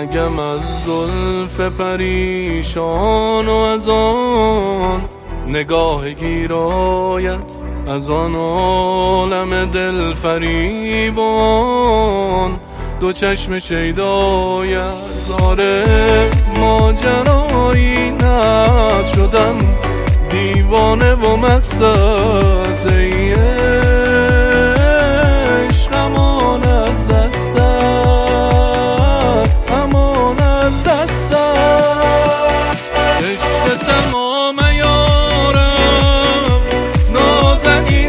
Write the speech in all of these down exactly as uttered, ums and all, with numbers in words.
نگم از زلف پریشان و از آن نگاه گیرایت، از آن عالم دل فریبان دو چشم شیدایت. آره ماجرایی نه شدم دیوانه و مستت، ای عشق امان از دستت، امان از دستت. عشق تمام یارم، نازنین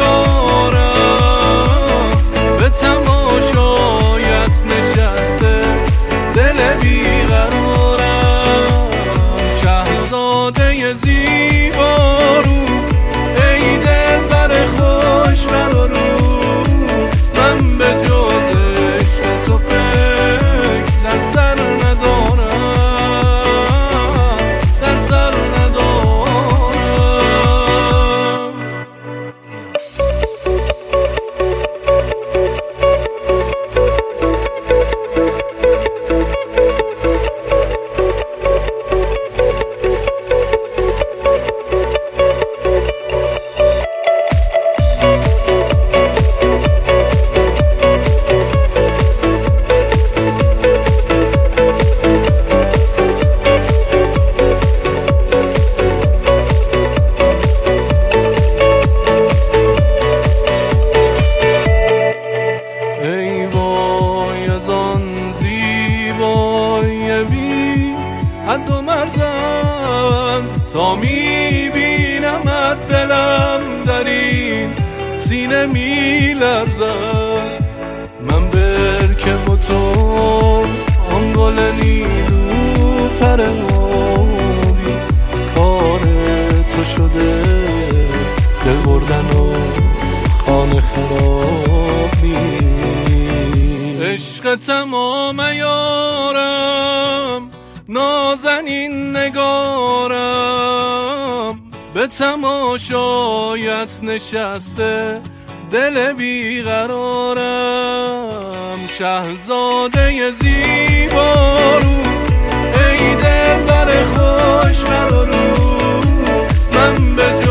نگارم، به تماشایت نشسته دل بیقرارم. شهزاده زیبارو، ای دلبر خوش رو، من به جز عشق تو فکر در سر ندارم، در سر ندارم. ای وای از آن زیبایی بی حد و مرزت، تا میبینمت دلم در این سینه میلرزد. من برکم و تو آن گل نیلوفر آبی، کار تو شده دل بردن و خانه خرابی. عشق تمام یارم، نازنین نگارم، به تماشایت نشسته دل بیقرارم. شهزاده زیبارو، ای دلبر خوش رو، من به